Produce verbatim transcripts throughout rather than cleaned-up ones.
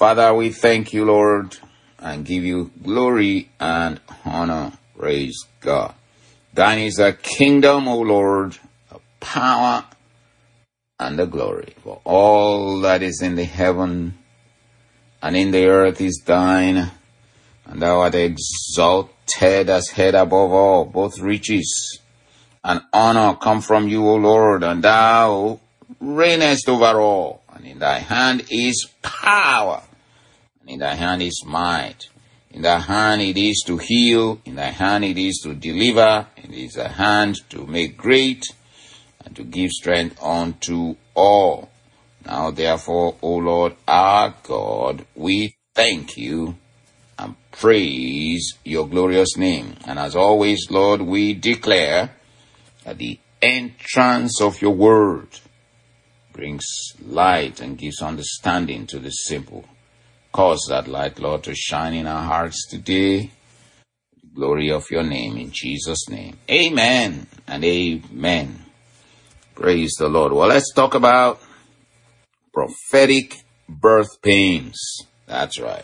Father, we thank you, Lord, and give you glory and honor. Praise God. Thine is the kingdom, O Lord, the power and the glory. For all that is in the heaven and in the earth is thine, and thou art exalted as head above all. Both riches and honor come from you, O Lord, and thou reignest over all. And in thy hand is power, and in thy hand is might. In thy hand it is to heal, in thy hand it is to deliver, it is thy hand to make great, and to give strength unto all. Now therefore, O Lord our God, we thank you and praise your glorious name. And as always, Lord, we declare that the entrance of your word brings light and gives understanding to the simple. Cause that light, Lord, to shine in our hearts today. The glory of your name, in Jesus' name. Amen and amen. Praise the Lord. Well, let's talk about prophetic birth pains. That's right.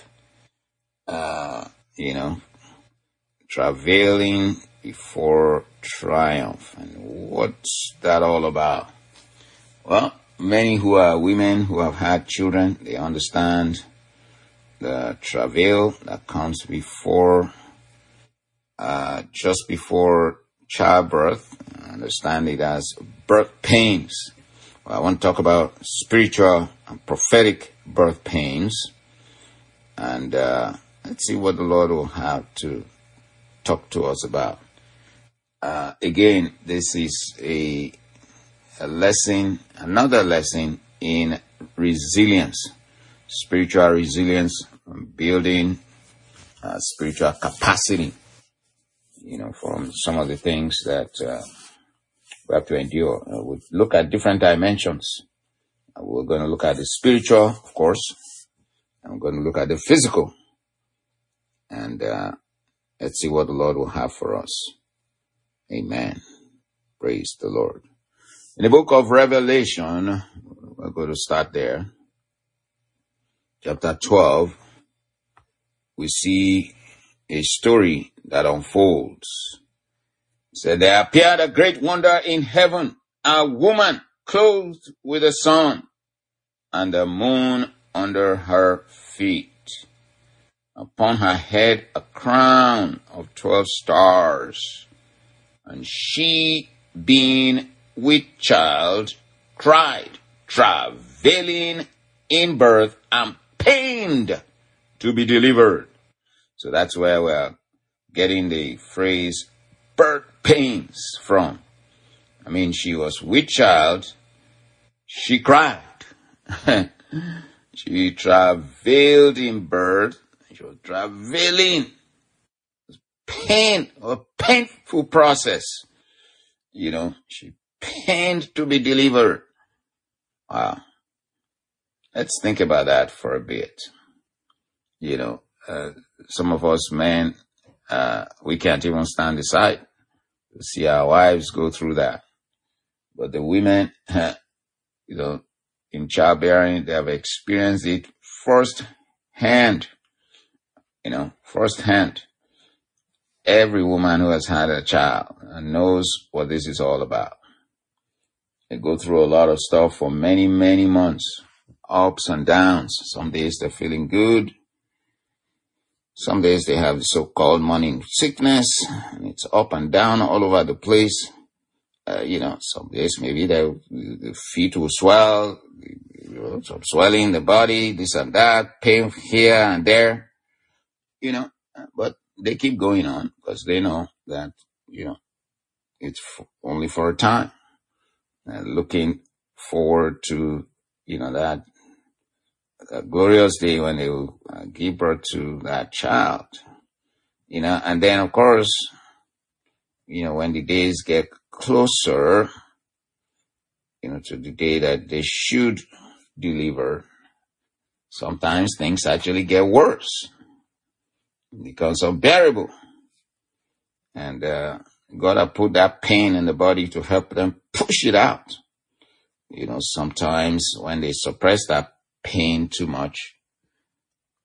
Uh, you know, travailing before triumph. And what's that all about? Well, many who are women who have had children, they understand the travail that comes before, uh, just before childbirth. I understand it as birth pains. Well, I want to talk about spiritual and prophetic birth pains. And uh, let's see what the Lord will have to talk to us about. Uh, again, this is a, a lesson, another lesson in resilience. Spiritual resilience, building uh, spiritual capacity, you know, from some of the things that uh, we have to endure. Uh, we look at different dimensions. Uh, we're going to look at the spiritual, of course, and we're going to look at the physical. And uh, let's see what the Lord will have for us. Amen. Praise the Lord. In the book of Revelation, we're going to start there. Chapter twelve, we see a story that unfolds. It said, there appeared a great wonder in heaven, a woman clothed with the sun and the moon under her feet. Upon her head a crown of twelve stars. And she, being with child, cried, travailing in birth and pained to be delivered. So that's where we're getting the phrase birth pains from. I mean, she was with child. She cried. She travailed in birth. She was travailing. Pain, a painful process. You know, she pained to be delivered. Wow. Let's think about that for a bit. You know, uh, some of us men, uh, we can't even stand the sight to see our wives go through that. But the women, you know, in childbearing, they have experienced it first hand. You know, first hand. Every woman who has had a child knows what this is all about. They go through a lot of stuff for many, many months. Ups and downs. Some days they're feeling good. Some days they have so-called morning sickness. And it's up and down all over the place. Uh, you know, some days maybe their the feet will swell, you know, some swelling in the body, this and that, pain here and there. You know, but they keep going on because they know that, you know, it's f- only for a time. Uh, looking forward to, you know, that a glorious day when they will uh, give birth to that child, you know, and then of course, you know, when the days get closer, you know, to the day that they should deliver, sometimes things actually get worse. It becomes unbearable. And uh, God has put that pain in the body to help them push it out. You know, sometimes when they suppress that pain too much,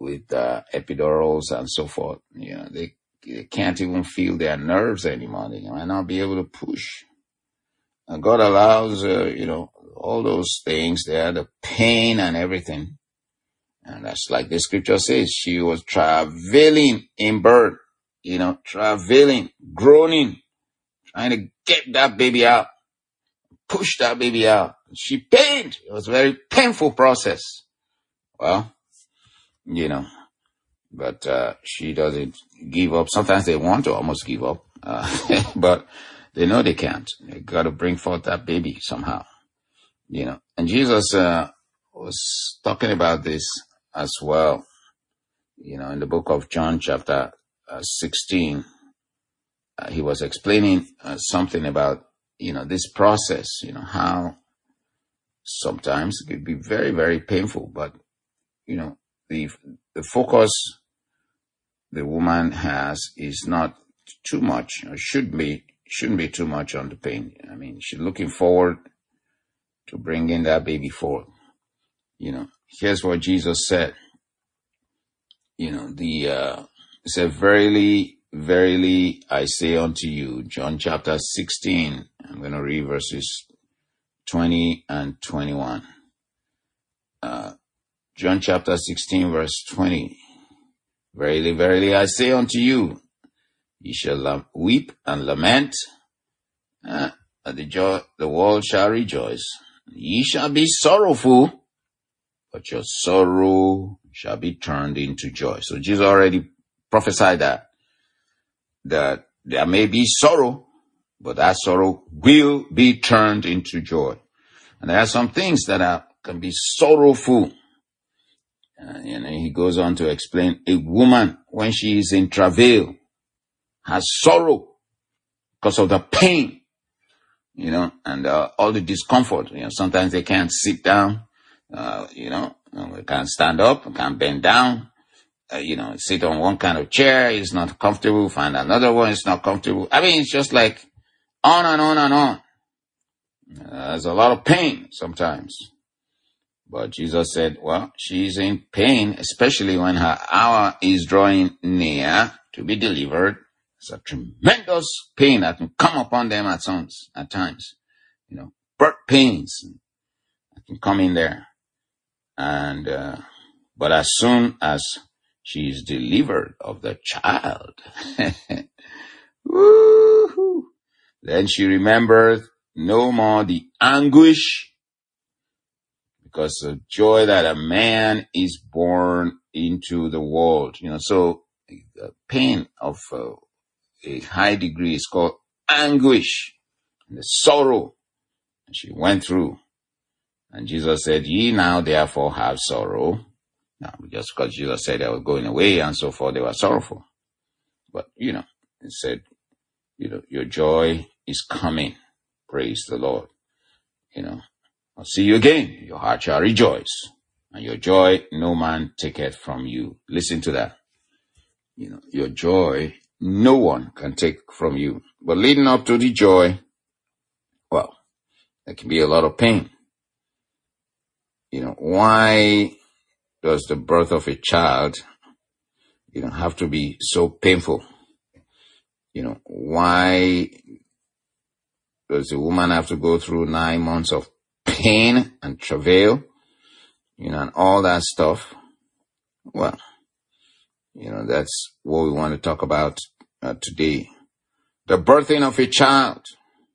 with uh, epidurals and so forth. You know, they, they can't even feel their nerves anymore. They might not be able to push. And God allows, uh, you know, all those things there, the pain and everything. And that's like the scripture says, she was travailing in birth, you know, travailing, groaning, trying to get that baby out, push that baby out. She pained. It was a very painful process. Well, you know, but uh, she doesn't give up. Sometimes they want to almost give up, uh, but they know they can't. They got to bring forth that baby somehow, you know. And Jesus uh, was talking about this as well, you know, in the book of John chapter uh, sixteen. Uh, he was explaining uh, something about, you know, this process, you know, how sometimes it could be very, very painful, but, you know, the the focus the woman has is not too much, or should be, shouldn't be too much on the pain. I mean, she's looking forward to bringing that baby forth. You know, here's what Jesus said. You know, the, uh, it said, verily, verily, I say unto you, John chapter sixteen, I'm going to read verses twenty and twenty-one. Uh, John chapter sixteen, verse twenty. Verily, verily, I say unto you, ye shall la- weep and lament, uh, and the joy, the world shall rejoice. Ye shall be sorrowful, but your sorrow shall be turned into joy. So Jesus already prophesied that, that there may be sorrow, but that sorrow will be turned into joy. And there are some things that are, can be sorrowful. Uh, and he goes on to explain, a woman, when she is in travail, has sorrow because of the pain, you know, and uh, all the discomfort. You know, sometimes they can't sit down, uh, you know, they can't stand up, can't bend down, uh, you know, sit on one kind of chair, it's not comfortable, find another one, it's not comfortable. I mean, it's just like on and on and on. Uh, there's a lot of pain sometimes. But Jesus said, well, she's in pain, especially when her hour is drawing near to be delivered. It's a tremendous pain that can come upon them at times, at times. You know, birth pains that can come in there. And, uh, but as soon as she is delivered of the child, woo-hoo, then she remembered no more the anguish, because the joy that a man is born into the world, you know. So the pain of uh, a high degree is called anguish, and the sorrow she went through. And Jesus said, ye now therefore have sorrow. Now, just because Jesus said they were going away and so forth, they were sorrowful. But, you know, he said, you know, your joy is coming. Praise the Lord. You know, I'll see you again. Your heart shall rejoice, and your joy no man taketh from you. Listen to that. You know, your joy no one can take from you. But leading up to the joy, well, there can be a lot of pain. You know, why does the birth of a child, you know, have to be so painful? You know, why does a woman have to go through nine months of pain and travail, you know, and all that stuff? Well, you know, that's what we want to talk about uh, today. The birthing of a child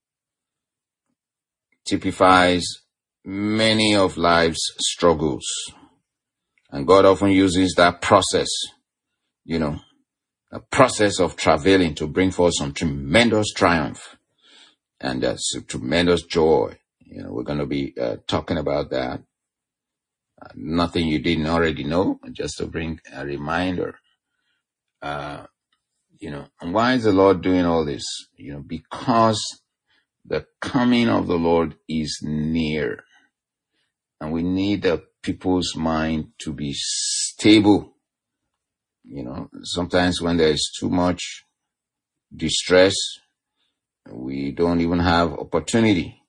typifies many of life's struggles. And God often uses that process, you know, a process of travailing to bring forth some tremendous triumph and uh, some tremendous joy. You know, we're going to be uh, talking about that. Uh, nothing you didn't already know, just to bring a reminder. Uh, you know, and why is the Lord doing all this? You know, because the coming of the Lord is near. And we need the people's mind to be stable. You know, sometimes when there is too much distress, we don't even have opportunity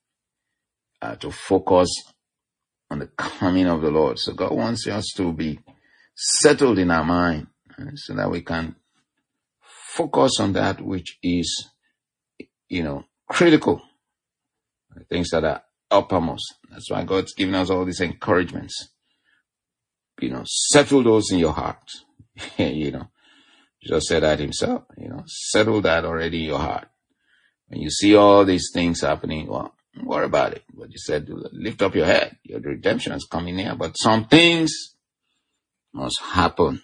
uh, to focus on the coming of the Lord. So God wants us to be settled in our mind, uh, so that we can focus on that which is, you know, critical, things that are uppermost. That's why God's given us all these encouragements. You know, settle those in your heart. You know, Jesus said that himself, you know, settle that already in your heart. When you see all these things happening, well, don't worry about it. But you said, lift up your head. Your redemption is coming near. But some things must happen.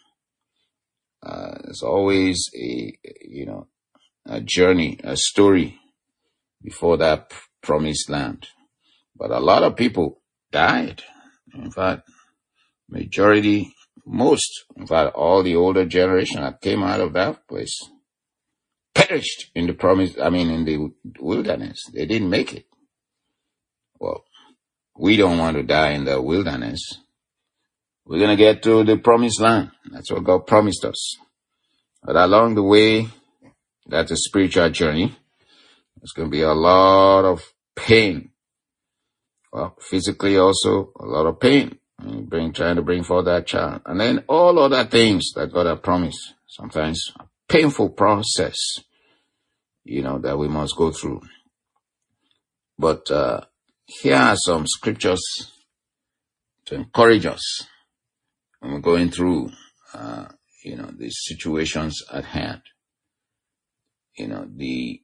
Uh, there's always a, you know, a journey, a story before that promised land. But a lot of people died. In fact, majority, most, in fact, all the older generation that came out of that place perished in the promise, I mean, in the wilderness. They didn't make it. Well, we don't want to die in the wilderness. We're going to get to the promised land. That's what God promised us. But along the way, that's a spiritual journey. There's going to be a lot of pain. Well, physically also, a lot of pain. Bring, trying to bring forth that child. And then all other things that God has promised. Sometimes a painful process, you know, that we must go through. But uh, here are some scriptures to encourage us when we're going through, uh, you know, these situations at hand. You know, the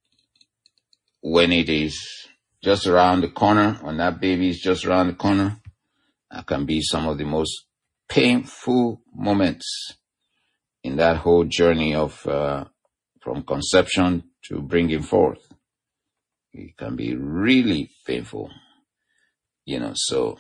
when it is just around the corner, when that baby is just around the corner, that can be some of the most painful moments in that whole journey of uh, from conception to bringing forth. It can be really painful, you know, so,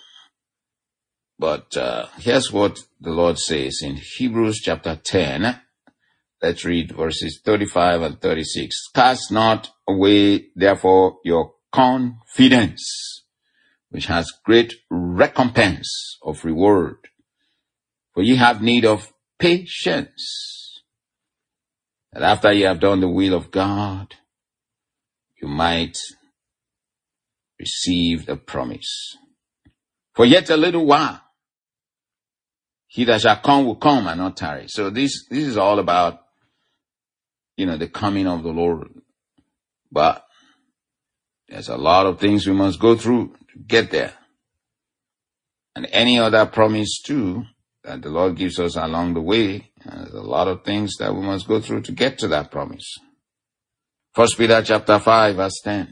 but uh, here's what the Lord says in Hebrews chapter ten. Let's read verses thirty-five and thirty-six. Cast not away, therefore, your confidence, which has great recompense of reward. For ye have need of patience, that after ye have done the will of God, you might receive the promise. For yet a little while, he that shall come will come and not tarry. So this, this is all about, you know, the coming of the Lord. But there's a lot of things we must go through to get there. And any other promise too that the Lord gives us along the way, there's a lot of things that we must go through to get to that promise. First Peter chapter five verse ten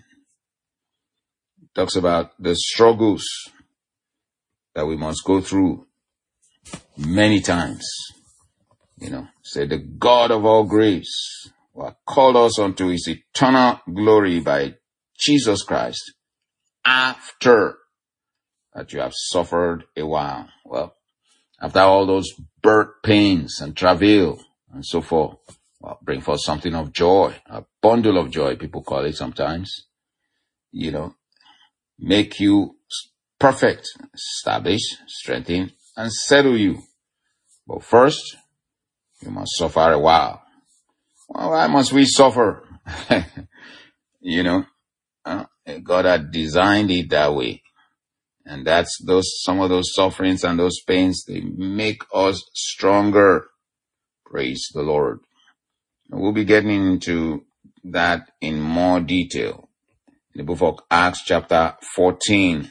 talks about the struggles that we must go through many times. You know, say the God of all grace will call us unto his eternal glory by Jesus Christ after that you have suffered a while. Well, after all those birth pains and travail and so forth, well, bring forth something of joy, a bundle of joy, people call it sometimes, you know, make you perfect, establish, strengthen, and settle you. But first, you must suffer a while. Well, why must we suffer? You know, uh, God had designed it that way. And that's those, some of those sufferings and those pains, they make us stronger. Praise the Lord. We'll be getting into that in more detail in the book of Acts chapter fourteen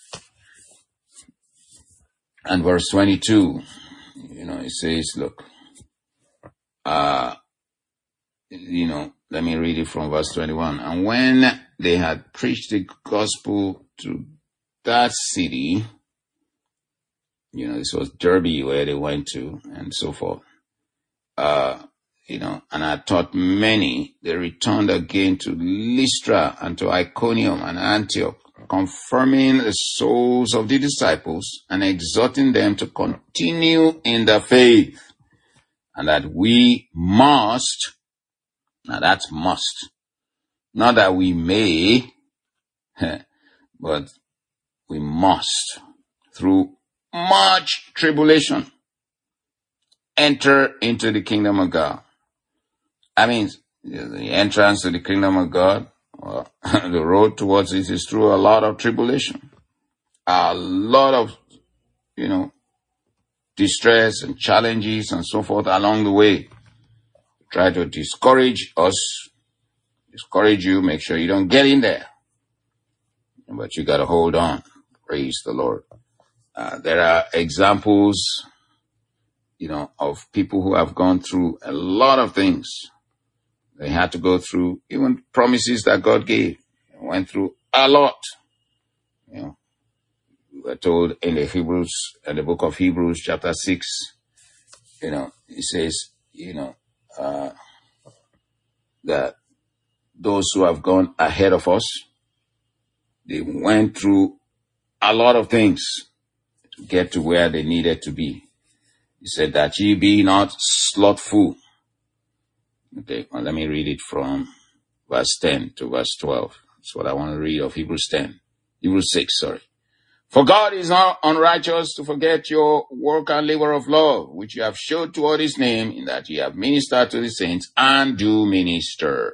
and verse twenty-two. You know, it says, look, uh, you know, let me read it from verse twenty-one. And when they had preached the gospel to that city, you know, this was Derbe where they went to and so forth, uh, you know, and I taught many, they returned again to Lystra and to Iconium and Antioch, confirming the souls of the disciples and exhorting them to continue in the faith, and that we must, now that's must, not that we may, but we must, through much tribulation, enter into the kingdom of God. I mean, the entrance to the kingdom of God, well, the road towards it is through a lot of tribulation, a lot of, you know, distress and challenges and so forth along the way. Try to discourage us, discourage you, make sure you don't get in there. But you got to hold on. Praise the Lord. Uh, there are examples, you know, of people who have gone through a lot of things. They had to go through even promises that God gave. They went through a lot. You know, we were told in the Hebrews, in the book of Hebrews, chapter six, you know, it says, you know, uh, that those who have gone ahead of us, they went through a lot of things to get to where they needed to be. He said that ye be not slothful. Okay, well, let me read it from verse ten to verse twelve. That's what I want to read of Hebrews ten. Hebrews six, sorry. For God is not unrighteous to forget your work and labor of love, which you have showed toward his name, in that ye have ministered to the saints and do minister.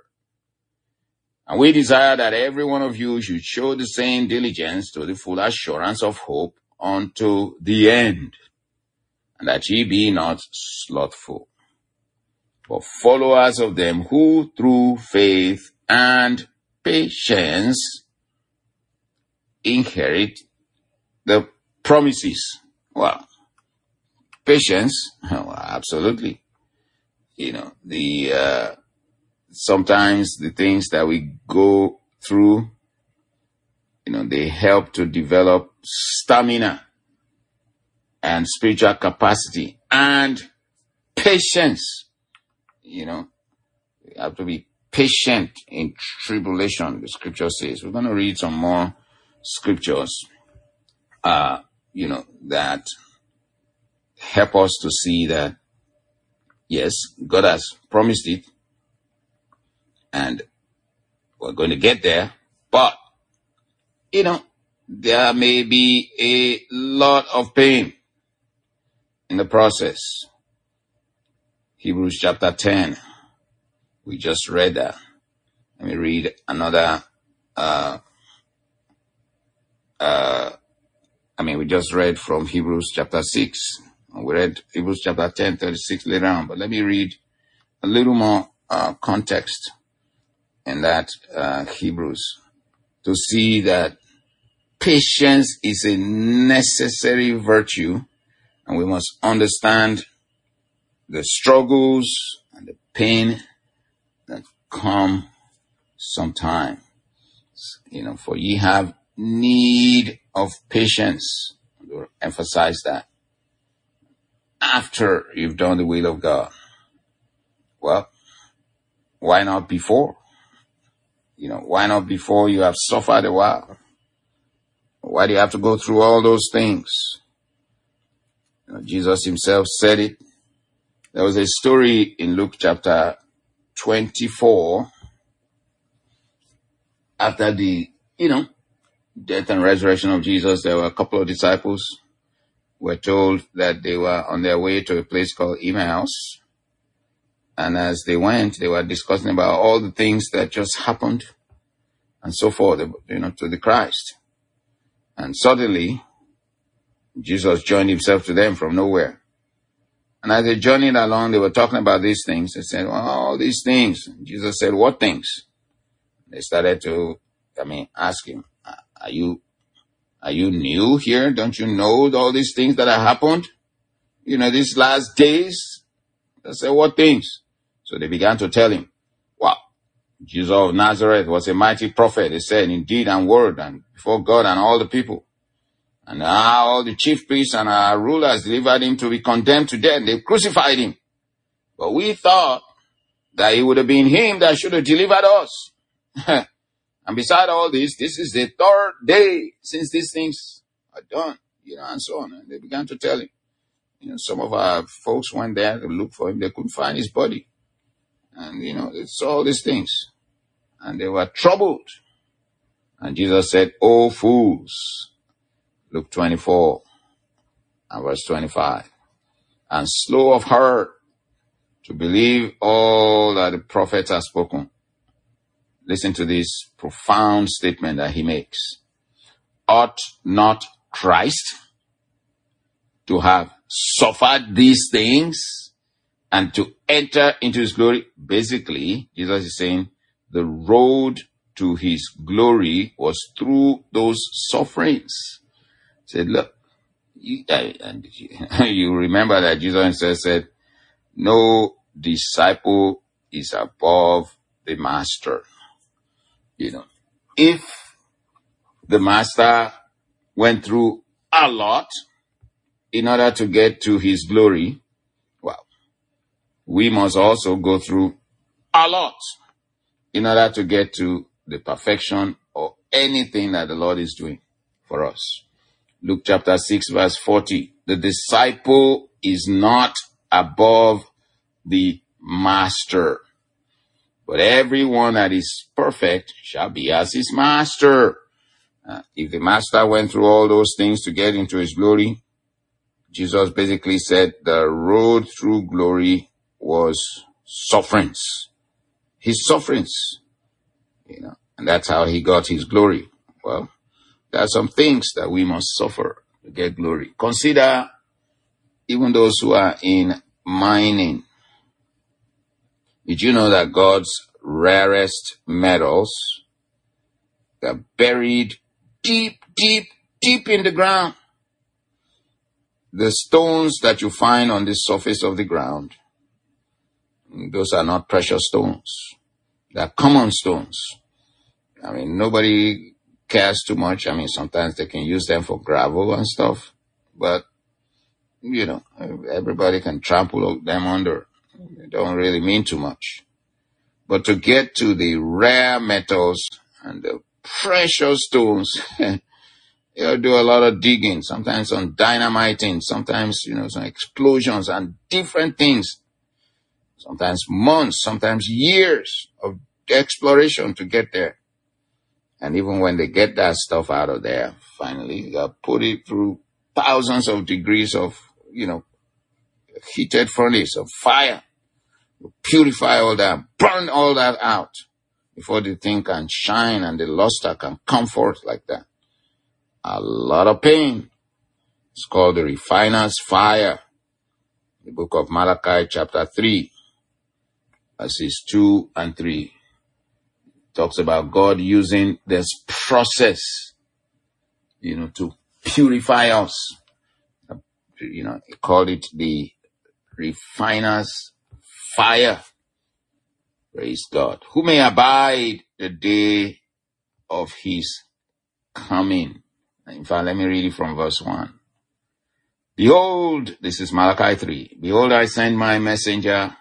And we desire that every one of you should show the same diligence to the full assurance of hope unto the end, and that ye be not slothful, but followers of them who through faith and patience inherit the promises. Well, patience, well, absolutely. You know, the uh, sometimes the things that we go through, you know, they help to develop stamina and spiritual capacity and patience. You know, we have to be patient in tribulation, the scripture says. We're going to read some more scriptures, uh, you know, that help us to see that, yes, God has promised it, and we're going to get there, but, you know, there may be a lot of pain in the process. Hebrews chapter ten. We just read that. Let me read another, uh, uh, I mean, we just read from Hebrews chapter six. We read Hebrews chapter ten, thirty-six later on, but let me read a little more, uh, context in that, uh, Hebrews, to see that patience is a necessary virtue, and we must understand the struggles and the pain that come sometime. You know, for ye have need of patience. We'll emphasize that. After you've done the will of God. Well, why not before? You know, why not before you have suffered a while? Why do you have to go through all those things? You know, Jesus himself said it. There was a story in Luke chapter twenty-four, after the, you know, death and resurrection of Jesus. There were a couple of disciples who were told that they were on their way to a place called Emmaus. And as they went, they were discussing about all the things that just happened and so forth, you know, to the Christ. And suddenly, Jesus joined himself to them from nowhere. And as they journeyed along, they were talking about these things. They said, well, all these things. Jesus said, what things? They started to, I mean, ask him, are you, are you new here? Don't you know all these things that have happened? You know, these last days? They said, what things? So they began to tell him, wow, Jesus of Nazareth was a mighty prophet, they said, in deed and word, and before God and all the people. And now all the chief priests and our rulers delivered him to be condemned to death. They crucified him. But we thought that it would have been him that should have delivered us. And beside all this, this is the third day since these things are done, you know, and so on. And they began to tell him. You know, some of our folks went there to look for him. They couldn't find his body. And, you know, they saw all these things. And they were troubled. And Jesus said, "O fools," Luke twenty-four and verse twenty-five, "and slow of heart to believe all that the prophets have spoken." Listen to this profound statement that he makes. "Ought not Christ to have suffered these things and to enter into his glory. Basically, Jesus is saying the road to his glory was through those sufferings. He said, look, you, and you remember that Jesus said, no disciple is above the master. You know, if the master went through a lot in order to get to his glory, well, we must also go through a lot in order to get to the perfection or anything that the Lord is doing for us. Luke chapter six verse forty. The disciple is not above the master, but everyone that is perfect shall be as his master. Uh, if the master went through all those things to get into his glory, Jesus basically said the road through glory was sufferings. His sufferings, you know, and that's how he got his glory. Well, there are some things that we must suffer to get glory. Consider even those who are in mining. Did you know that God's rarest metals are buried deep, deep, deep in the ground? The stones that you find on the surface of the ground, those are not precious stones. They are common stones. I mean, nobody cares too much. I mean, sometimes they can use them for gravel and stuff, but, you know, everybody can trample them under. They don't really mean too much. But to get to the rare metals and the precious stones, you do a lot of digging, sometimes some dynamiting, sometimes, you know, some explosions and different things. Sometimes months, sometimes years of exploration to get there. And even when they get that stuff out of there, finally, you got to put it through thousands of degrees of, you know, heated furnace of fire. You purify all that, burn all that out before the thing can shine and the luster can come forth like that. A lot of pain. It's called the refiner's fire. The book of Malachi chapter three, verses two and three. Talks about God using this process, you know, to purify us. You know, he called it the refiner's fire. Praise God. Who may abide the day of his coming. In fact, let me read it from verse one. Behold, this is Malachi three. Behold, I send my messenger,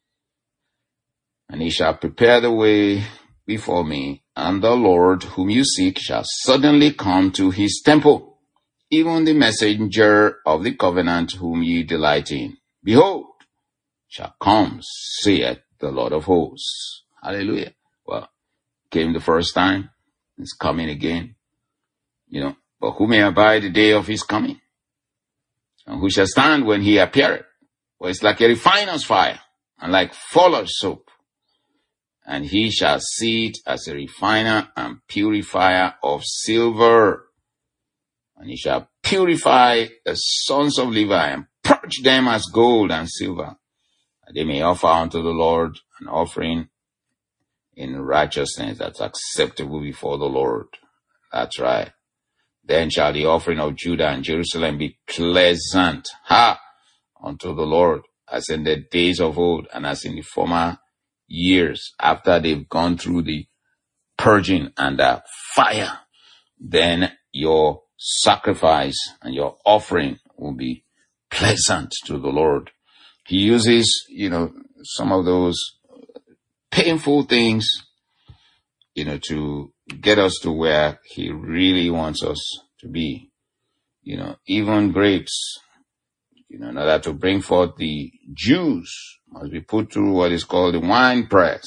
and he shall prepare the way before me, and the Lord whom you seek shall suddenly come to his temple, even the messenger of the covenant whom ye delight in. Behold, shall come, saith the Lord of hosts. Hallelujah. Well, came the first time, it's coming again. You know, but who may abide the day of his coming? And who shall stand when he appeareth? Well, it's like a refiner's fire, and like fuller's soap. And he shall sit as a refiner and purifier of silver. And he shall purify the sons of Levi and purge them as gold and silver, that they may offer unto the Lord an offering in righteousness that's acceptable before the Lord. That's right. Then shall the offering of Judah and Jerusalem be pleasant, ha, unto the Lord, as in the days of old and as in the former years, after they've gone through the purging and the fire. Then your sacrifice and your offering will be pleasant to the Lord. He uses, you know, some of those painful things, you know, to get us to where he really wants us to be. You know, even grapes, you know, in order to bring forth the juice, must be put through what is called the wine press.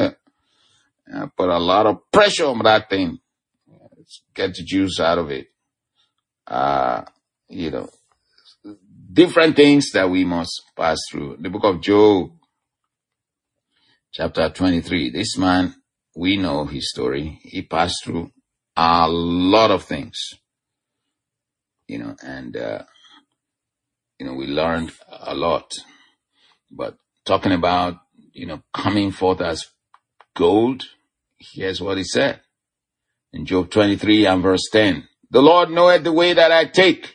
Put a lot of pressure on that thing. Get the juice out of it. Uh, you know, different things that we must pass through. The book of Job, chapter twenty-three. This man, we know his story. He passed through a lot of things. You know, and uh, you know, we learned a lot. But talking about, you know, coming forth as gold, here's what he said in Job twenty-three and verse ten. The Lord knoweth the way that I take,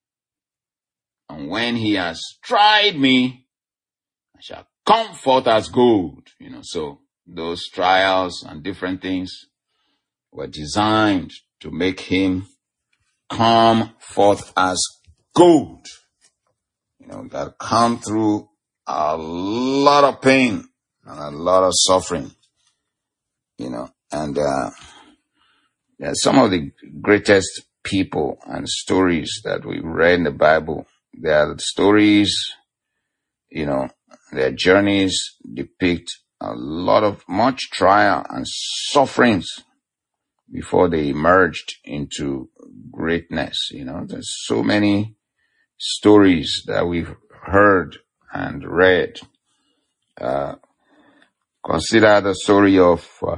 and when he has tried me, I shall come forth as gold. You know, so those trials and different things were designed to make him come forth as gold. You know, that come through a lot of pain and a lot of suffering. You know, and uh, yeah, some of the greatest people and stories that we read in the Bible, they are stories, you know, their journeys depict a lot of much trial and sufferings before they emerged into greatness. You know, there's so many stories that we've heard and read. Uh, consider the story of uh,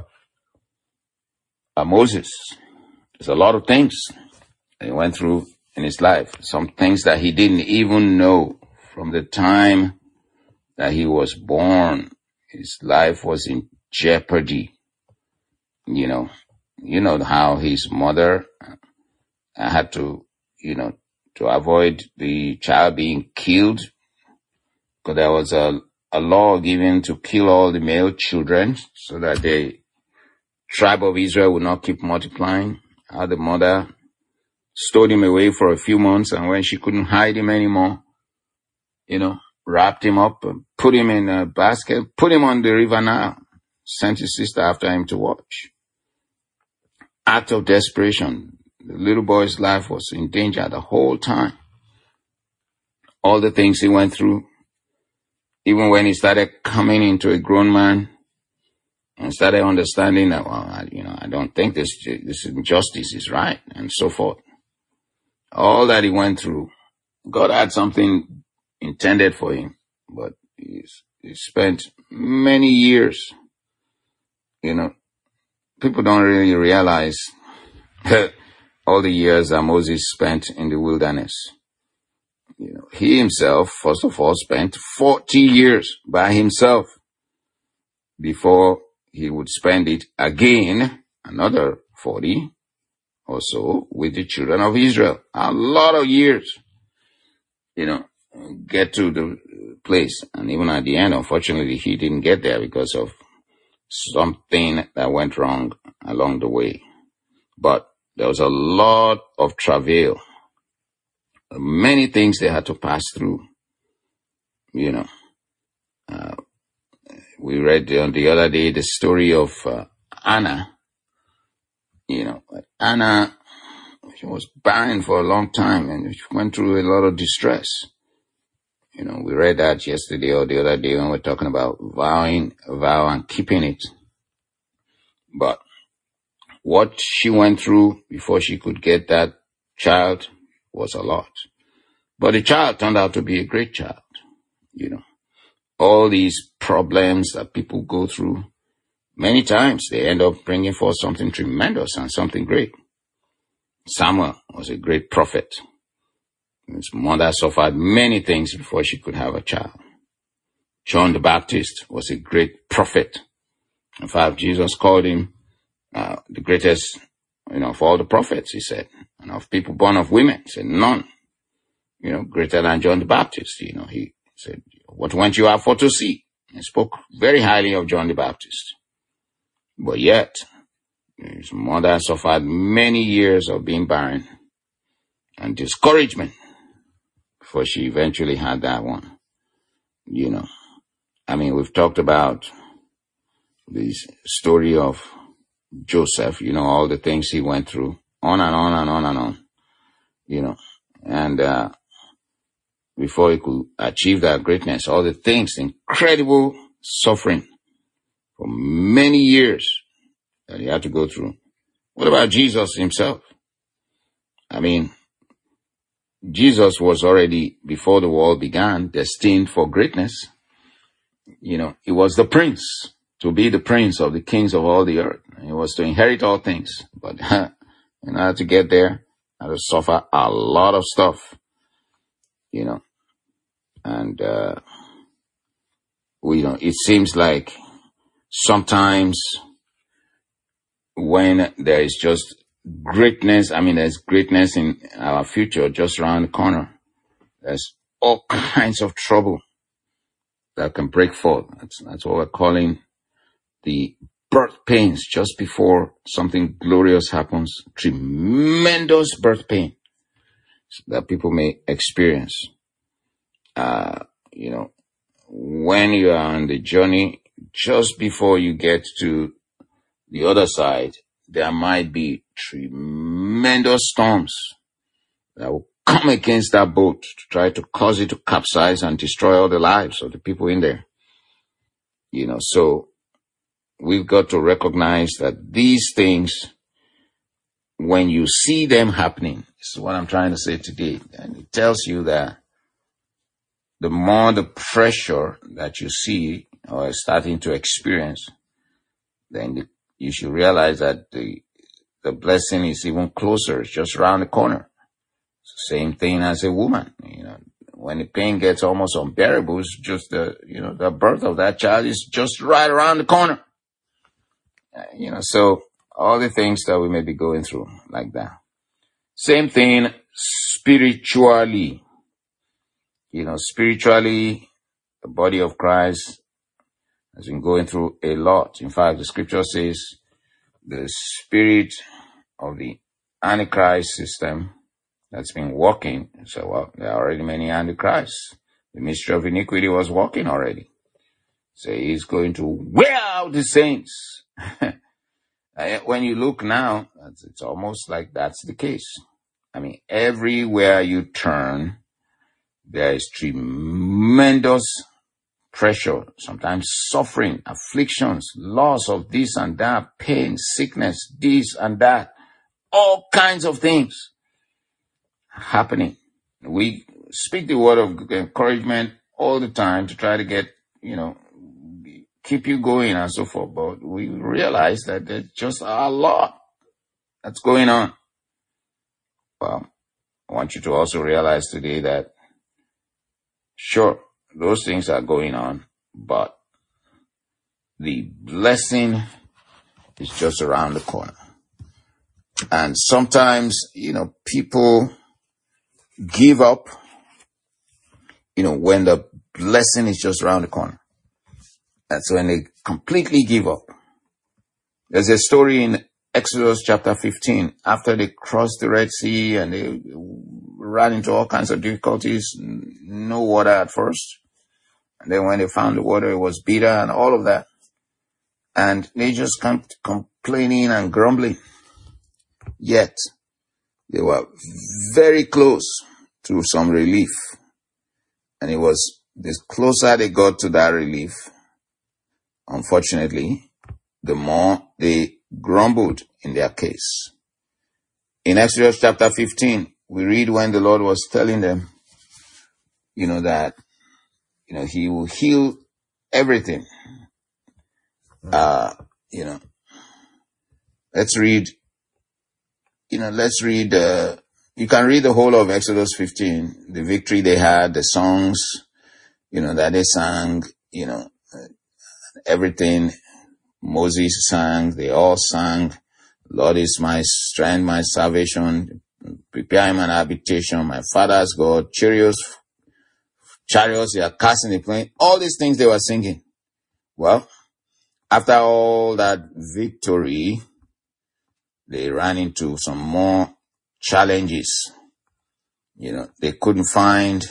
uh, Moses. There's a lot of things he went through in his life. Some things that he didn't even know from the time that he was born. His life was in jeopardy. You know, you know how his mother had to, you know, to avoid the child being killed, because there was a, a law given to kill all the male children so that the tribe of Israel would not keep multiplying. How the mother stowed him away for a few months, and when she couldn't hide him anymore, you know, wrapped him up and put him in a basket, put him on the river Nile, sent his sister after him to watch. Act of desperation. The little boy's life was in danger the whole time. All the things he went through, even when he started coming into a grown man and started understanding that, well, I, you know, I don't think this, this injustice is right, and so forth. All that he went through, God had something intended for him, but he, he spent many years, you know, people don't really realize all the years that Moses spent in the wilderness. You know, he himself, first of all, spent forty years by himself before he would spend it again, another forty or so, with the children of Israel. A lot of years, you know, get to the place. And even at the end, unfortunately, he didn't get there because of something that went wrong along the way. But there was a lot of travail, many things they had to pass through. You know, uh, we read on the other day the story of uh, Anna. You know, Anna, she was barren for a long time and she went through a lot of distress. You know, we read that yesterday or the other day when we were talking about vowing a vow and keeping it. But what she went through before she could get that child was a lot. But the child turned out to be a great child. You know, all these problems that people go through, many times they end up bringing forth something tremendous and something great. Samuel was a great prophet. His mother suffered many things before she could have a child. John the Baptist was a great prophet. In fact, Jesus called him uh, the greatest, you know, of all the prophets, he said. And of people born of women, he said, none, you know, greater than John the Baptist. You know, he said, what went you out for to see? He spoke very highly of John the Baptist. But yet, his mother suffered many years of being barren and discouragement before she eventually had that one. You know, I mean, we've talked about this story of Joseph, you know, all the things he went through, on and on and on and on, you know, and uh, before he could achieve that greatness, all the things, incredible suffering for many years that he had to go through. What about Jesus himself? I mean, Jesus was already, before the world began, destined for greatness. You know, he was the prince, to be the prince of the kings of all the earth. He was to inherit all things. But in order to get there, he had to suffer a lot of stuff. You know, And, uh, we, you know, it seems like sometimes when there is just greatness, I mean, there's greatness in our future just around the corner. There's all kinds of trouble that can break forth. That's, that's what we're calling the birth pains just before something glorious happens. Tremendous birth pain that people may experience. Uh, you know, when you are on the journey, just before you get to the other side, there might be tremendous storms that will come against that boat to try to cause it to capsize and destroy all the lives of the people in there. You know, so we've got to recognize that these things, when you see them happening, this is what I'm trying to say today, and it tells you that the more the pressure that you see or are starting to experience, then the, you should realize that the the blessing is even closer. It's just around the corner. It's the same thing as a woman. You know, when the pain gets almost unbearable, it's just the, you know, the birth of that child is just right around the corner. Uh, you know, so all the things that we may be going through like that. Same thing spiritually. You know, spiritually, the body of Christ has been going through a lot. In fact, the scripture says the spirit of the Antichrist system that's been working. So, well, there are already many Antichrists. The mystery of iniquity was working already. So he's going to wear out the saints. When you look now, it's almost like that's the case. I mean, everywhere you turn, there is tremendous pressure, sometimes suffering, afflictions, loss of this and that, pain, sickness, this and that, all kinds of things happening. We speak the word of encouragement all the time to try to get, you know, keep you going and so forth, but we realize that there's just a lot that's going on. Well, I want you to also realize today that, sure, those things are going on, but the blessing is just around the corner. And sometimes, you know, people give up, you know, when the blessing is just around the corner. That's when they completely give up. There's a story in Exodus chapter fifteen. After they crossed the Red Sea and they ran into all kinds of difficulties, no water at first. And then when they found the water, it was bitter and all of that. And they just kept complaining and grumbling. Yet, they were very close to some relief. And it was the closer they got to that relief, unfortunately, the more they grumbled in their case. In Exodus chapter fifteen, we read when the Lord was telling them, you know, that, you know, he will heal everything. Uh, you know, let's read, you know, let's read, uh, you can read the whole of Exodus fifteen, the victory they had, the songs, you know, that they sang, you know, everything Moses sang, they all sang, Lord is my strength, my salvation, prepare him an habitation, my father's God, chariots, chariots, they are casting the plane, all these things they were singing. Well, after all that victory, they ran into some more challenges. You know, they couldn't find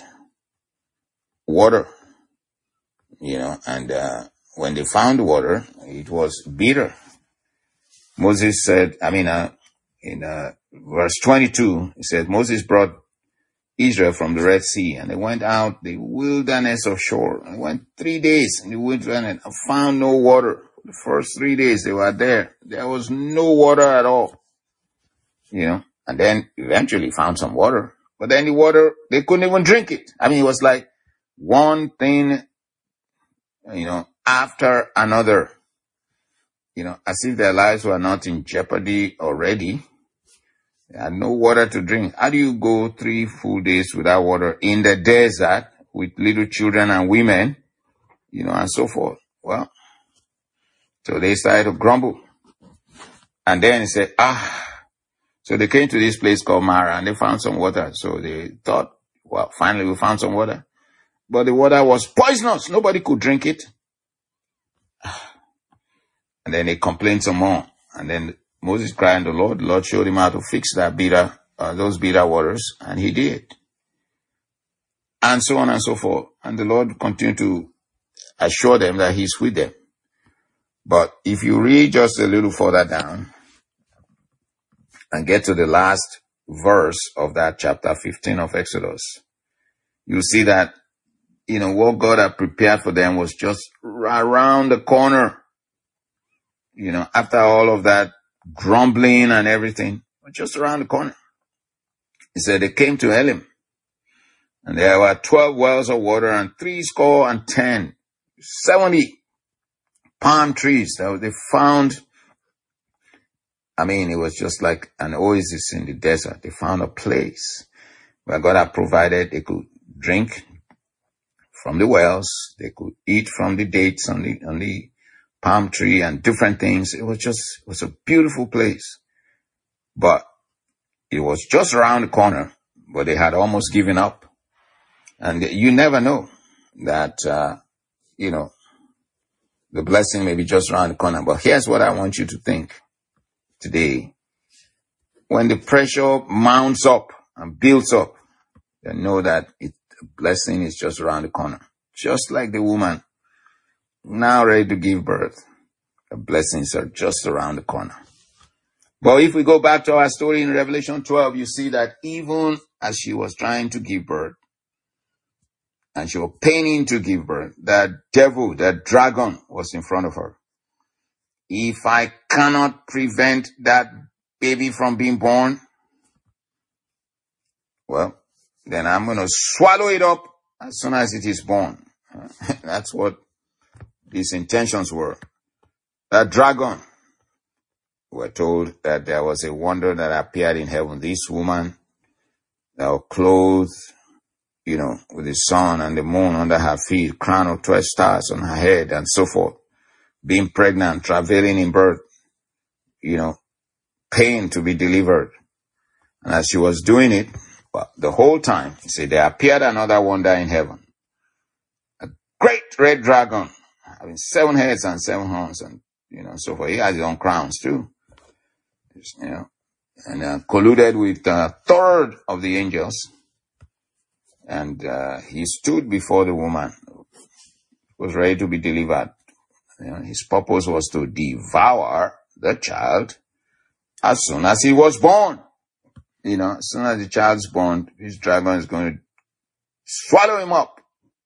water, you know, and uh, when they found water, it was bitter. Moses said, I mean, uh, in uh, verse twenty-two, he said, Moses brought Israel from the Red Sea, and they went out the wilderness of Shur, and went three days in the wilderness and found no water. The first three days they were there, there was no water at all, you know, and then eventually found some water, but then the water, they couldn't even drink it. I mean, it was like one thing, you know, after another, you know, as if their lives were not in jeopardy already. They had no water to drink. How do you go three full days without water in the desert with little children and women, you know, and so forth. Well, so they started to grumble. And then he said, ah, so they came to this place called Mara and they found some water. So they thought, well, finally we found some water. But the water was poisonous. Nobody could drink it. And then they complained some more. And then Moses cried to the Lord. The Lord showed him how to fix that bitter, uh, those bitter waters. And he did. And so on and so forth. And the Lord continued to assure them that he's with them. But if you read just a little further down and get to the last verse of that chapter fifteen of Exodus, you see that, you know, what God had prepared for them was just around the corner. You know, after all of that grumbling and everything, just around the corner. He said they came to Elim, and there were twelve wells of water and three score and ten, seventy palm trees that they found. I mean, it was just like an oasis in the desert. They found a place where God had provided they could drink from the wells, they could eat from the dates on the on the palm tree and different things. It was just, it was a beautiful place. But it was just around the corner, but they had almost given up. And you never know that, uh, you know, the blessing may be just around the corner. But here's what I want you to think today. When the pressure mounts up and builds up, you know that it, the blessing is just around the corner. Just like the woman now ready to give birth. The blessings are just around the corner. But if we go back to our story in Revelation twelve, you see that even as she was trying to give birth, and she was paining to give birth, that devil, that dragon was in front of her. If I cannot prevent that baby from being born, well, then I'm going to swallow it up as soon as it is born. That's what his intentions were. That dragon, we're told that there was a wonder that appeared in heaven. This woman that was clothed, you know, with the sun and the moon under her feet, crown of twelve stars on her head and so forth, being pregnant, travailing in birth, you know, pain to be delivered. And as she was doing it, well, the whole time, he said, there appeared another wonder in heaven. A great red dragon, having seven heads and seven horns, and, you know, so forth. He has his own crowns too. You know, and uh, colluded with a third of the angels. And uh, he stood before the woman, was ready to be delivered. You know, his purpose was to devour the child as soon as he was born. You know, as soon as the child's born, his dragon is going to swallow him up.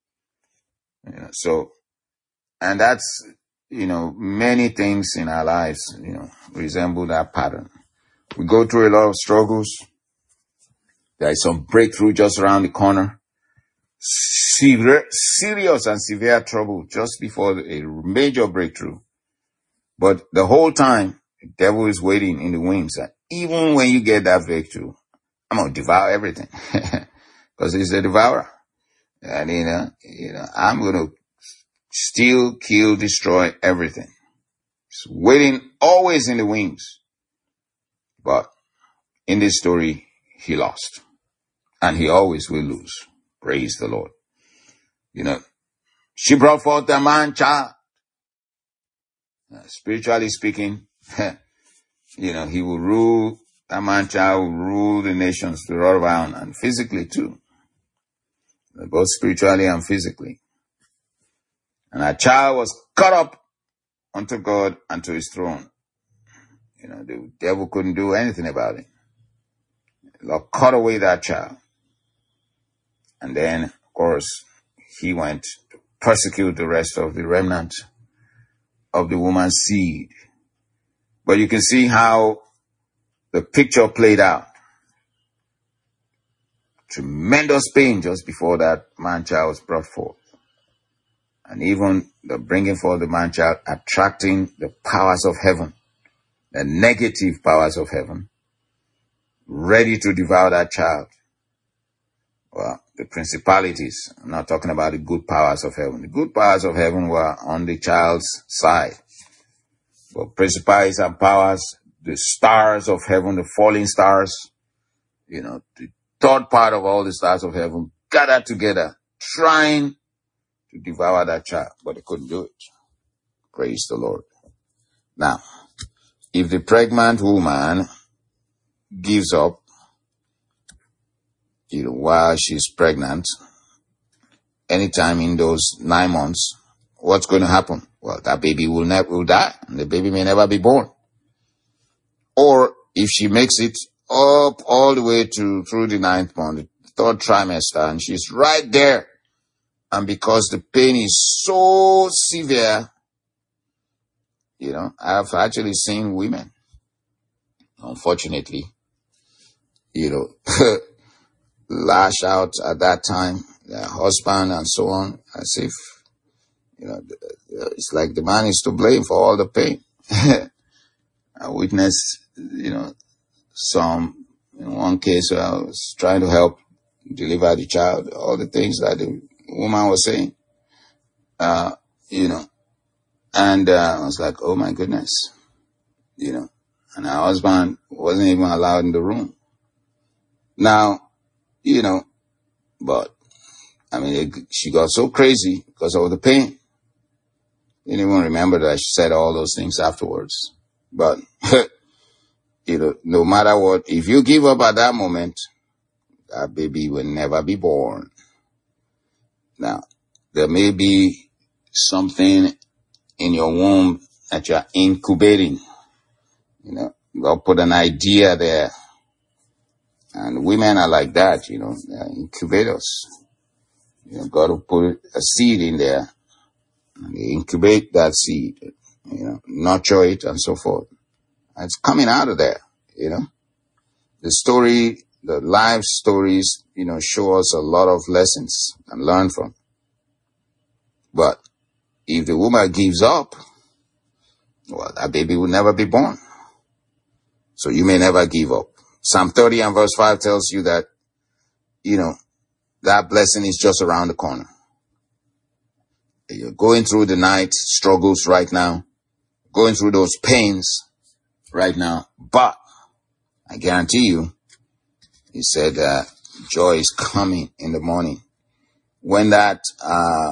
You know, so, and that's, you know, many things in our lives, you know, resemble that pattern. We go through a lot of struggles. There is some breakthrough just around the corner. Severe, serious and severe trouble just before a major breakthrough. But the whole time, the devil is waiting in the wings. That even when you get that breakthrough, I'm going to devour everything. Because he's a devourer. And, you know, you know, I'm going to steal, kill, destroy everything. He's waiting always in the wings. But in this story, he lost. And he always will lose. Praise the Lord. You know, she brought forth a man child. Uh, spiritually speaking, you know, he will rule, that man child will rule the nations to all around, and physically too. Both spiritually and physically. And our child was caught up unto God and to his throne. You know, the devil couldn't do anything about it. The Lord cut away that child. And then, of course, he went to persecute the rest of the remnant of the woman's seed. But you can see how the picture played out. Tremendous pain just before that man-child was brought forth. And even the bringing forth the man-child attracting the powers of heaven, the negative powers of heaven, ready to devour that child. Well, the principalities. I'm not talking about the good powers of heaven. The good powers of heaven were on the child's side. But principalities and powers, the stars of heaven, the falling stars, you know, the third part of all the stars of heaven gathered together, trying to devour that child, but they couldn't do it. Praise the Lord. Now, if the pregnant woman gives up, you know, while she's pregnant, anytime in those nine months, what's going to happen? Well, that baby will never will die, and the baby may never be born. Or if she makes it up all the way to through the ninth month, the third trimester, and she's right there, and because the pain is so severe, you know, I've actually seen women, unfortunately, you know, lash out at that time, their husband and so on, as if, you know, it's like the man is to blame for all the pain. I witnessed, you know, some, in one case where I was trying to help deliver the child, all the things that the woman was saying, uh, you know, and uh, I was like, oh my goodness, you know, and her husband wasn't even allowed in the room. Now, you know, but, I mean, it, she got so crazy because of the pain. Didn't even remember that she said all those things afterwards. But, you know, no matter what, if you give up at that moment, that baby will never be born. Now, there may be something in your womb that you're incubating. You know, God put an idea there. And women are like that, you know, they're incubators. You know, God will put a seed in there, and they incubate that seed, you know, nurture it and so forth. And it's coming out of there, you know. The story, the life stories, you know, show us a lot of lessons and learn from. But if the woman gives up, well, that baby will never be born. So you may never give up. Psalm thirty and verse five tells you that, you know, that blessing is just around the corner. You're going through the night struggles right now, going through those pains right now, but I guarantee you, he said, uh, joy is coming in the morning. When that uh,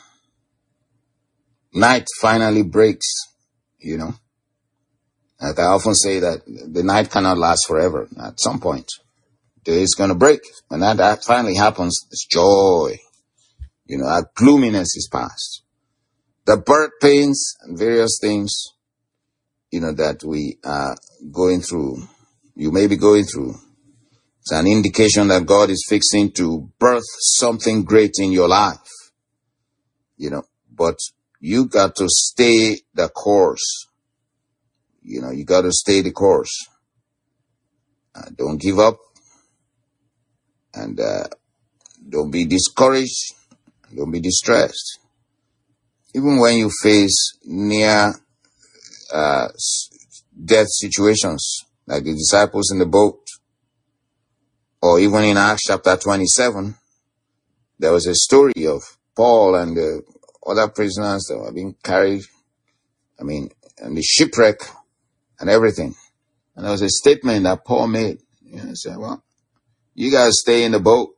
night finally breaks, you know, like I often say that the night cannot last forever. At some point, day is going to break. When that, that finally happens, it's joy. You know, our gloominess is past. The birth pains and various things, you know, that we are going through, you may be going through. It's an indication that God is fixing to birth something great in your life. You know, but you got to stay the course. You know, you got to stay the course. Uh, don't give up. And uh, don't be discouraged. Don't be distressed. Even when you face near uh, death situations, like the disciples in the boat, or even in Acts chapter twenty-seven, there was a story of Paul and the other prisoners that were being carried, I mean, and the shipwreck and everything. And there was a statement that Paul made. You know, he said, well, you guys stay in the boat.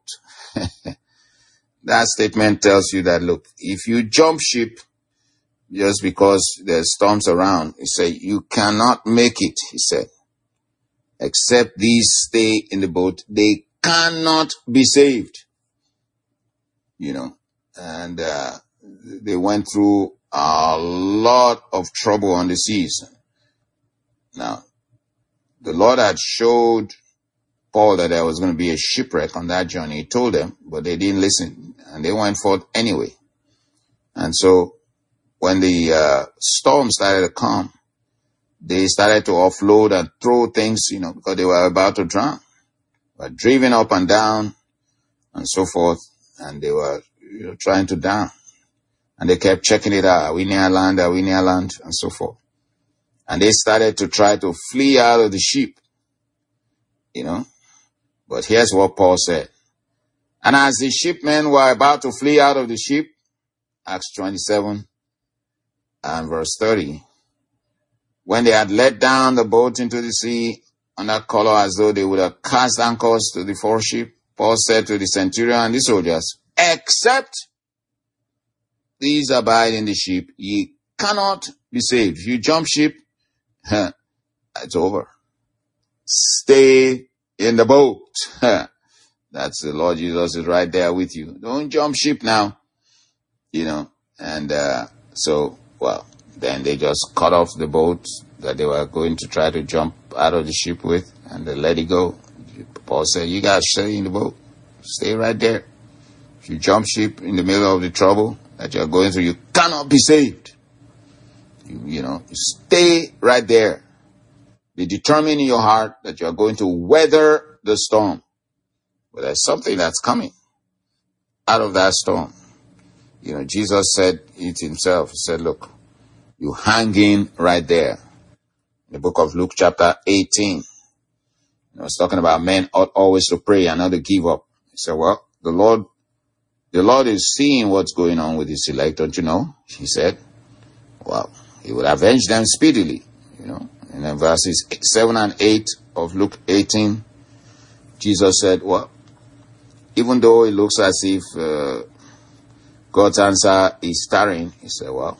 That statement tells you that, look, if you jump ship just because there's storms around, he said, you cannot make it, he said. Except these stay in the boat, they cannot be saved. You know, and uh, they went through a lot of trouble on the seas. Now, the Lord had showed Paul that there was going to be a shipwreck on that journey. He told them, but they didn't listen, and they went forth anyway. And so when the uh, storm started to come, they started to offload and throw things, you know, because they were about to drown. They were driven up and down and so forth, and they were, you know, trying to drown. And they kept checking it out. Are we near land? Are we near land? And so forth. And they started to try to flee out of the ship, you know. But here's what Paul said. And as the shipmen were about to flee out of the ship, Acts twenty-seven and verse thirty, when they had let down the boat into the sea under color as though they would have cast anchors to the foreship, Paul said to the centurion and the soldiers, except these abide in the ship, ye cannot be saved. If you jump ship, it's over. Stay in the boat. That's the Lord Jesus is right there with you. Don't jump ship now. You know, and uh, so, well, then they just cut off the boat that they were going to try to jump out of the ship with, and they let it go. Paul said, you guys stay in the boat. Stay right there. If you jump ship in the middle of the trouble that you're going through, you cannot be saved. You, you know, stay right there. Be determined in your heart that you're going to weather the storm. But there's something that's coming out of that storm. You know, Jesus said it himself. He said, look, you hanging right there. In the book of Luke chapter eighteen, you know, it's talking about men ought always to pray and not to give up. He said, well, the Lord, the Lord is seeing what's going on with his elect, don't you know? He said, well, he will avenge them speedily, you know. And then verses seven and eight of Luke eighteen, Jesus said, well, even though it looks as if uh, God's answer is tarrying, he said, well,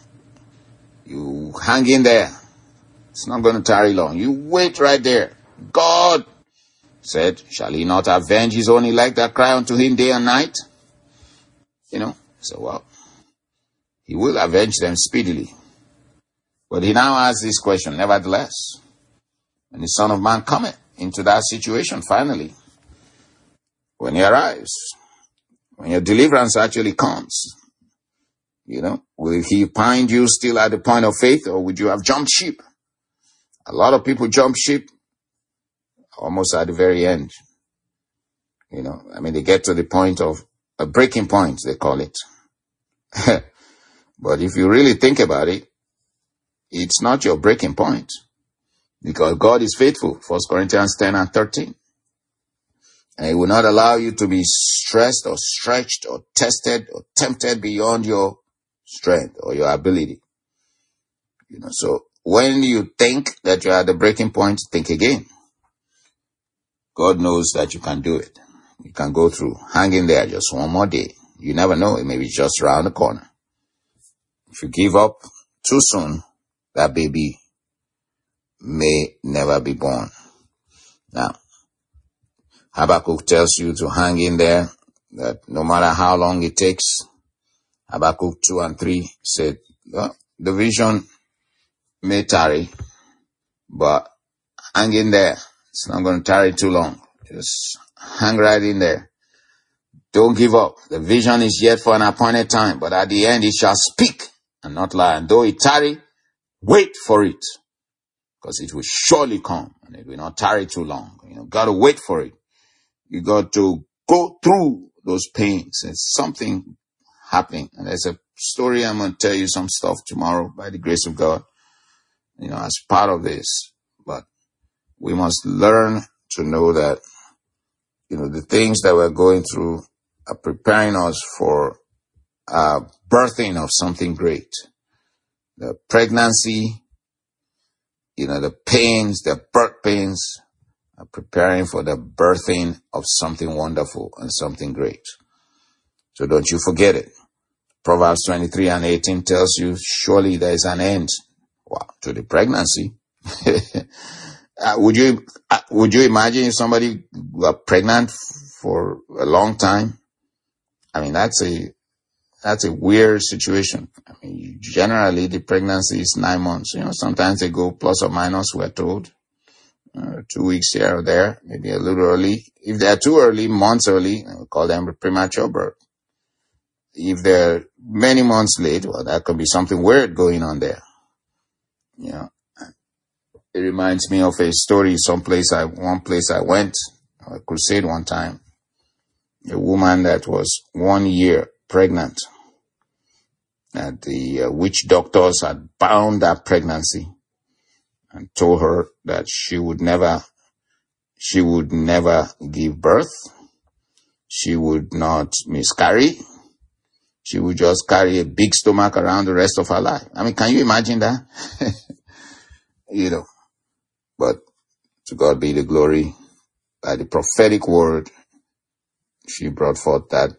you hang in there. It's not going to tarry long. You wait right there. God said, shall he not avenge his own elect that cry unto him day and night? You know, so well, he will avenge them speedily. But he now asks this question, nevertheless, when the Son of Man cometh into that situation finally, when he arrives, when your deliverance actually comes, you know, will he find you still at the point of faith, or would you have jumped ship? A lot of people jump ship almost at the very end. You know, I mean, they get to the point of a breaking point, they call it. But if you really think about it, it's not your breaking point, because God is faithful. First Corinthians ten and thirteen. And he will not allow you to be stressed or stretched or tested or tempted beyond your strength or your ability. You know, so when you think that you're at the breaking point, think again. God knows that you can do it. You can go through. Hang in there just one more day. You never know. It may be just around the corner. If you give up too soon, that baby may never be born. Now, Habakkuk tells you to hang in there, that no matter how long it takes. Habakkuk two and three said, well, the vision may tarry, but hang in there. It's not going to tarry too long. Just hang right in there. Don't give up. The vision is yet for an appointed time, but at the end it shall speak and not lie. And though it tarry, wait for it, because it will surely come and it will not tarry too long. You know, got to wait for it. You got to go through those pains. It's something happening. And there's a story I'm going to tell you some stuff tomorrow by the grace of God, you know, as part of this. But we must learn to know that, you know, the things that we're going through are preparing us for uh, birthing of something great. The pregnancy, you know, the pains, the birth pains are preparing for the birthing of something wonderful and something great. So don't you forget it. Proverbs twenty-three and eighteen tells you, surely there is an end, wow, to the pregnancy. uh, would you uh, would you imagine if somebody were pregnant for a long time? I mean, that's a that's a weird situation. I mean, generally the pregnancy is nine months. You know, sometimes they go plus or minus, we're told. Uh, two weeks here or there, maybe a little early. If they're too early, months early, we call them premature birth. If they're many months late, well, that could be something weird going on there. You know, it reminds me of a story. Someplace I, one place I went, a crusade one time. A woman that was one year pregnant, and the uh, witch doctors had bound that pregnancy and told her that she would never, she would never give birth. she would not miscarry. She would just carry a big stomach around the rest of her life. I mean, can you imagine that? You know, but to God be the glory. By the prophetic word, she brought forth that,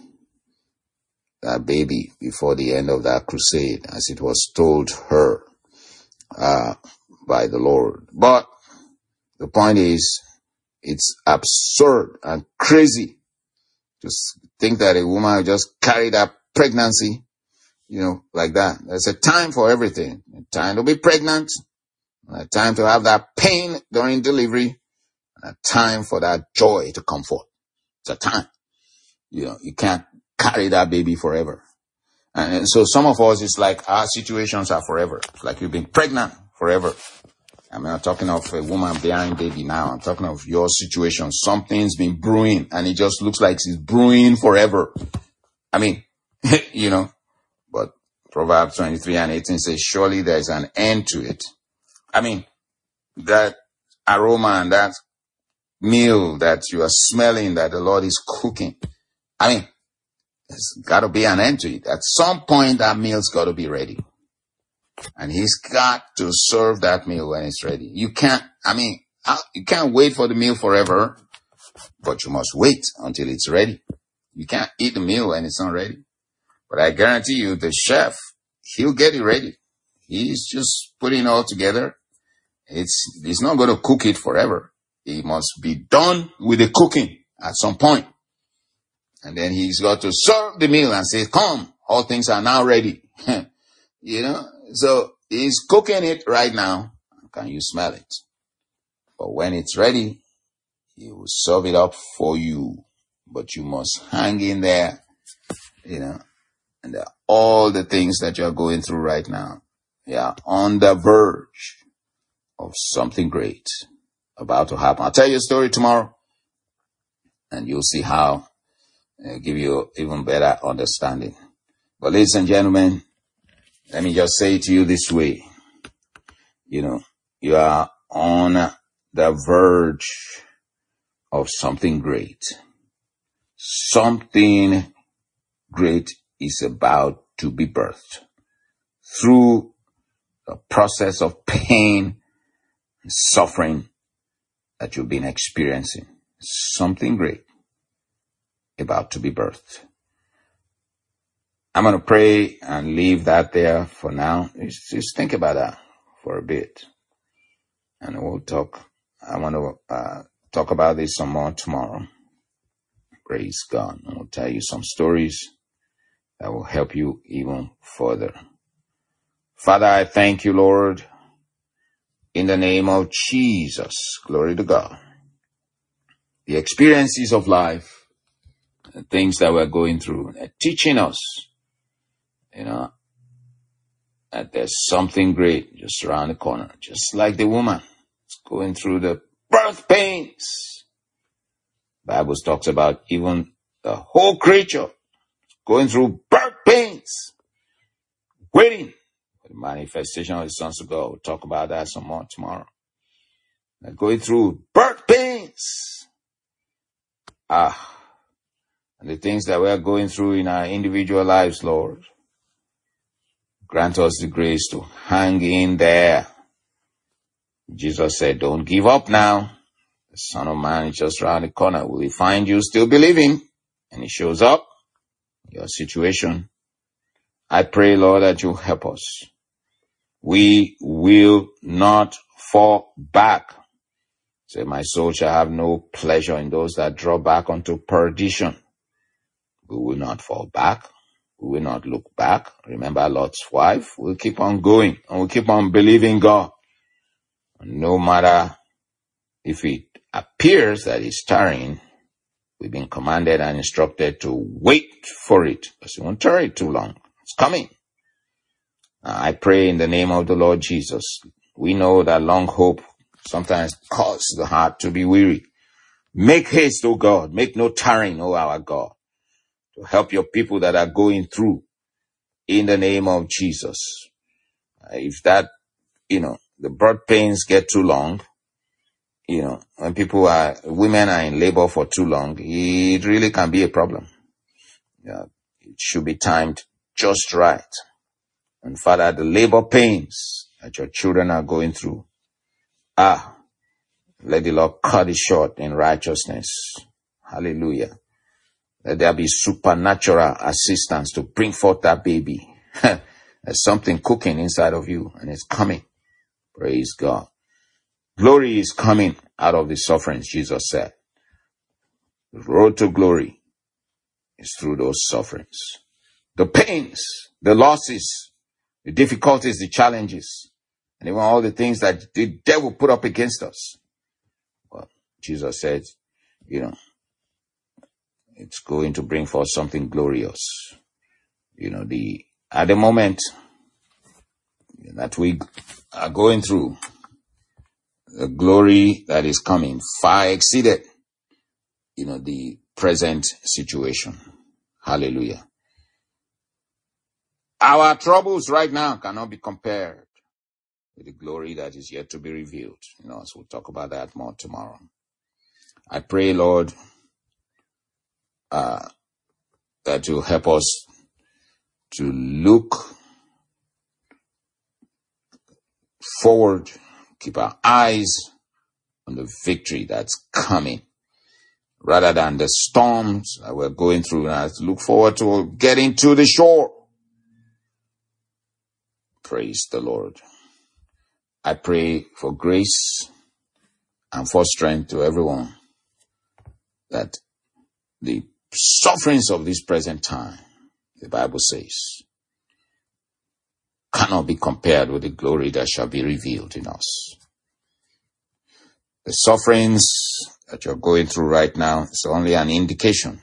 that baby before the end of that crusade, as it was told her uh, by the Lord. But the point is, it's absurd and crazy to think that a woman just carried that pregnancy, you know, like that. There's a time for everything. A time to be pregnant, a time to have that pain during delivery, and a time for that joy to come forth. It's a time. You know, you can't carry that baby forever. And so some of us, it's like our situations are forever. It's like you've been pregnant forever. I'm not talking of a woman bearing baby now. I'm talking of your situation. Something's been brewing and it just looks like it's brewing forever. I mean, you know, but Proverbs twenty-three and eighteen says, surely there's an end to it. I mean, that aroma and that meal that you are smelling that the Lord is cooking. I mean, there's got to be an end to it. At some point, that meal's got to be ready. And he's got to serve that meal when it's ready. You can't, I mean, you can't wait for the meal forever, but you must wait until it's ready. You can't eat the meal when it's not ready. But I guarantee you, the chef, he'll get it ready. He's just putting it all together. It's, he's not going to cook it forever. It must be done with the cooking at some point. And then he's got to serve the meal and say, come, all things are now ready. You know, so he's cooking it right now. Can you smell it? But when it's ready, he will serve it up for you. But you must hang in there, you know, and all the things that you're going through right now. Yeah, on the verge of something great about to happen. I'll tell you a story tomorrow, and you'll see how uh, give you even better understanding. But ladies and gentlemen, let me just say to you this way. You know, you are on the verge of something great. Something great is about to be birthed through the process of pain and suffering that you've been experiencing. Something great about to be birthed. I'm going to pray and leave that there for now. Just, just think about that for a bit. And we'll talk. I want to uh, talk about this some more tomorrow. Praise God. And I'll tell you some stories that will help you even further. Father, I thank you, Lord, in the name of Jesus. Glory to God. The experiences of life, the things that we're going through, they're teaching us, you know, that there's something great just around the corner. Just like the woman going through the birth pains. The Bible talks about even the whole creature going through birth pains, waiting for the manifestation of the sons of God. We'll talk about that some more tomorrow. They're going through birth pains. Ah, and the things that we're going through in our individual lives, Lord, grant us the grace to hang in there. Jesus said, don't give up now. The Son of Man is just around the corner. Will he find you still believing? And he shows up, your situation. I pray, Lord, that you help us. We will not fall back. Say, my soul shall have no pleasure in those that draw back unto perdition. We will not fall back. We will not look back. Remember Lot's wife. We'll keep on going and we'll keep on believing God. No matter if it appears that it's tarrying, we've been commanded and instructed to wait for it, because it won't tarry too long. It's coming. I pray in the name of the Lord Jesus. We know that long hope sometimes causes the heart to be weary. Make haste, O God. Make no tarrying, O our God, to help your people that are going through in the name of Jesus. If that, you know, the birth pains get too long, you know, when people are, women are in labor for too long, it really can be a problem. Yeah, it should be timed just right. And Father, the labor pains that your children are going through, ah, let the Lord cut it short in righteousness. Hallelujah. Let there be supernatural assistance to bring forth that baby. There's something cooking inside of you, and it's coming. Praise God. Glory is coming out of the sufferings, Jesus said. The road to glory is through those sufferings. The pains, the losses, the difficulties, the challenges, and even all the things that the devil put up against us. Well, Jesus said, you know, it's going to bring forth something glorious. You know, the at the moment that we are going through, the glory that is coming far exceeded, you know, the present situation. Hallelujah. Our troubles right now cannot be compared with the glory that is yet to be revealed. You know, so we'll talk about that more tomorrow. I pray, Lord, uh, that you help us to look forward, keep our eyes on the victory that's coming, rather than the storms that we're going through. And I look forward to getting to the shore. Praise the Lord. I pray for grace and for strength to everyone, that the sufferings of this present time, the Bible says, cannot be compared with the glory that shall be revealed in us. The sufferings that you're going through right now is only an indication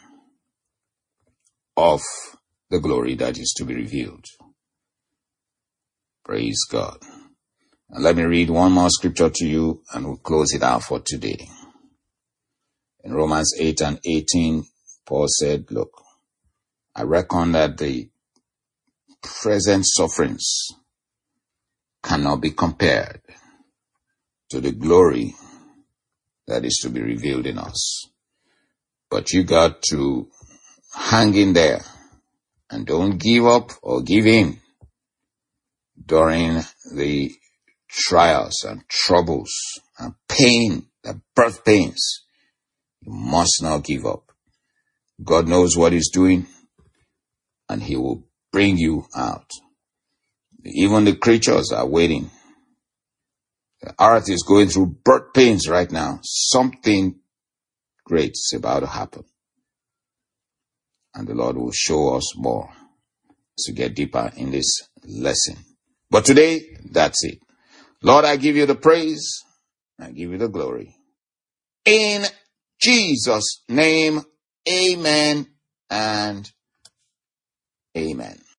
of the glory that is to be revealed. Praise God. And let me read one more scripture to you and we'll close it out for today. In Romans eight and eighteen, Paul said, look, I reckon that the present sufferings cannot be compared to the glory that is to be revealed in us. But you got to hang in there and don't give up or give in during the trials and troubles and pain, the birth pains. You must not give up. God knows what he's doing and he will bring you out. Even the creatures are waiting. The earth is going through birth pains right now. Something great is about to happen. And the Lord will show us more to get deeper in this lesson. But today, that's it. Lord, I give you the praise. I give you the glory. In Jesus' name, amen and amen.